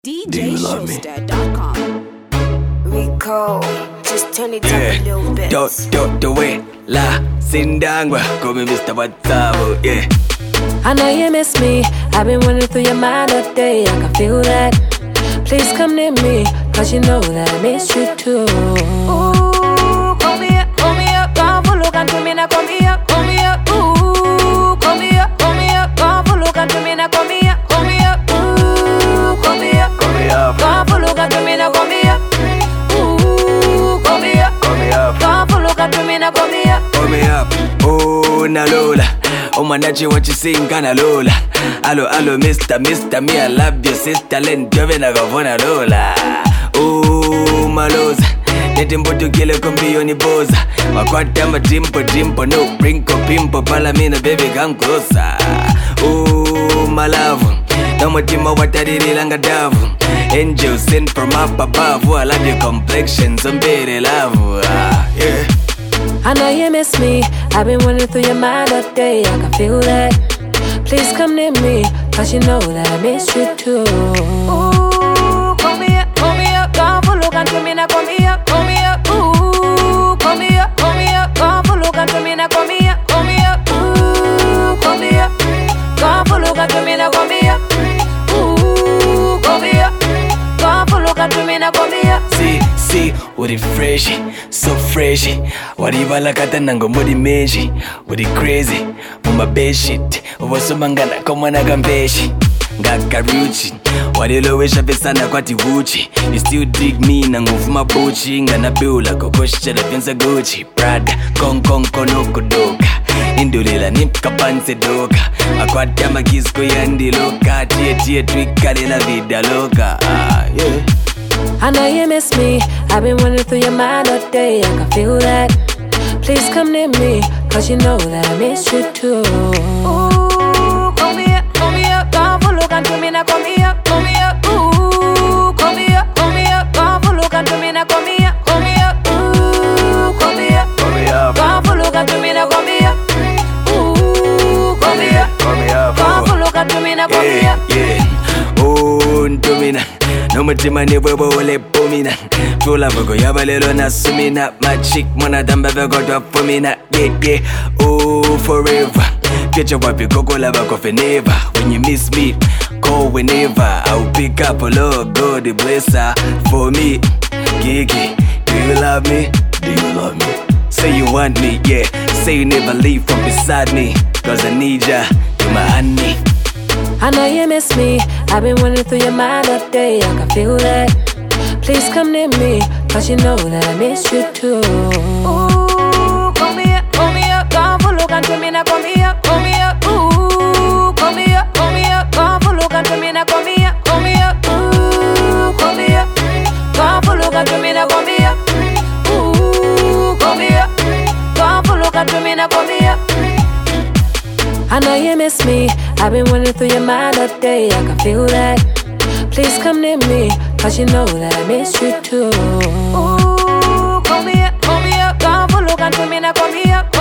DJShowster.com. Rico, just turn it up a little bit. Do it, la Sindangwa, call me Mr. Watabo, yeah. I know you miss me. I've been running through your mind all day. I can feel that. Please come near me, cause you know that I miss you too. Ooh, call me up, come for look unto me now, call me up, ooh, call me up, come for look unto me now, call me up, ooh, call me up, come for look unto me now, call me up, ooh, call me up, come for look unto me now, call me up, oh Nalola. Oh manachi what you sing kana Lola. Allo Mr. Me I love your sister Len Jove na gavona Lola. Oh maloza neti mboto kile kombi ni boza. Makwata matimpo no brinko pimpo pala mina baby come closer. Oh my love no mutima wataririla davu. Angels sent from up above. I love your complexion somebody love, yeah. I know you miss me. I've been running through your mind all day. I can feel that. Please come near me, cause you know that I miss you too. Ooh, call me up, come for look unto me now, call me up, ooh, call me up, come for look unto me now, call me up, ooh, call me up, come for look unto me now, call me up, ooh, call me up, come for look unto me now, call me up. See, what it fresh, so fresh. What you like at the nango modi meji. What it crazy, for my bed shit. Owaso mangana kama na gambeshi. Ngakaruchi, what you lowish up sana kwa tiwuchi. You still dig me na ngufuma buchi. Ngana bula kokosha da pensa Gucci. Prada, kong kono kudoka. Indulila nipka panse doka. Akwata makisko yandi loka. Tie twika la vida loca, yeah. I know you miss me. I've been running through your mind all day. I can feel that. Please come near me, cause you know that I miss you too. Ooh, call me up, come for look unto me now, call me up, ooh, call me up, come for look unto me now, call me up, ooh, call me up, come for look unto me now, call me up, ooh, call me up, come for look unto me now, call me up, yeah. Oh, Ntomina. No mutima ni webo ole pomina. Fula vogo yabalelo na sumina. My chick mona damba vego to pomina. Yeah. Oh, forever. Get your wapi koko lava kofe never. When you miss me, call whenever. I'll pick up a love, God bless her. For me, Gigi, do you love me? Do you love me? Say you want me, yeah. Say you never leave from beside me. Cause I need ya, you're my honey. I know you miss me. I've been running through your mind all day. I can feel that. Please come near me, cause you know that I miss you too. Ooh, call me up, come for look unto me now, call me up, ooh, call me up, come for look unto me now, call me up, ooh, call me up, come for look unto me now, call me up, ooh, call me up, come for look unto me now, call me up. I know you miss me. I've been running through your mind all day. I can feel that. Please come near me, cause you know that I miss you too. Ooh, call me up, come for look unto me now, call me up,